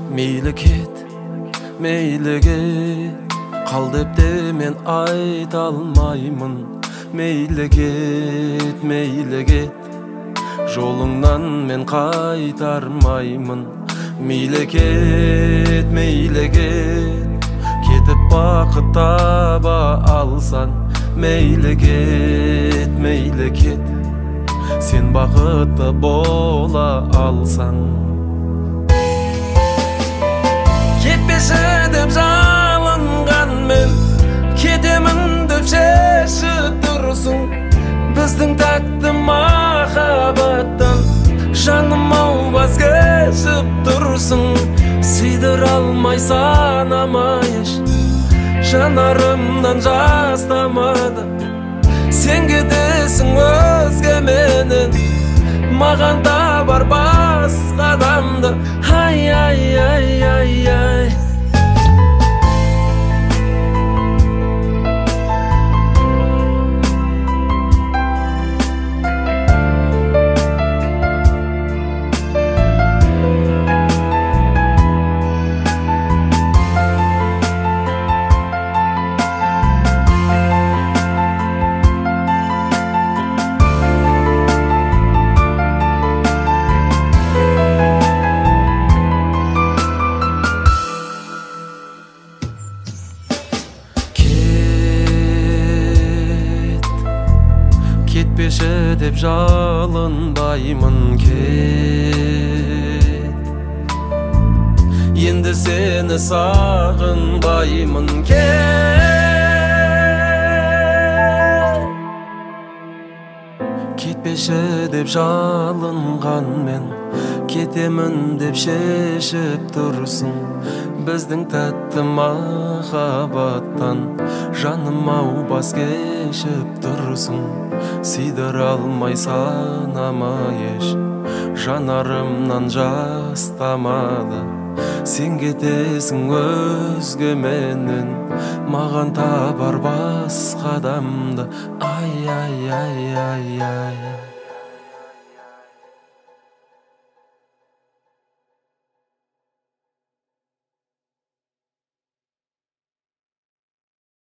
Мейлі кет, мейлі кет, қал деп те мен айта алмаймын. Мейлі кет, жолыңнан мен қайтармаймын. Мейлі кет, кетіп бақыт таба алсан. Мейлі кет, сен бақытты бола алсаң. Кетпеші деп жалынған мен, кетемін деп шешіп тұрсың. Біздің тәтті махаббаттан жаным-ау баз кешіп тұрсың. Сыйдыра алмай санамай еш, жанарымнан жас тамады. Сен кетесің өзгеменен, маған табар басқа адамды. Ай, ай, ай, ай, ай. Кетпеші деп жалынбаймын, кет. Енді сені сағынбаймын, кет. Кетпеші деп жалынған мен, кетемін деп шешіп тұрсың. Біздің тәтті махаббаттан жаным-ау бас кешіп тұрсың. Сыйдыра алмай санамай еш, жанарымнан жас тамады. Сен кетесің өзгеменен, маған табар басқа адамды. Ай, ай, ай, ай, ай.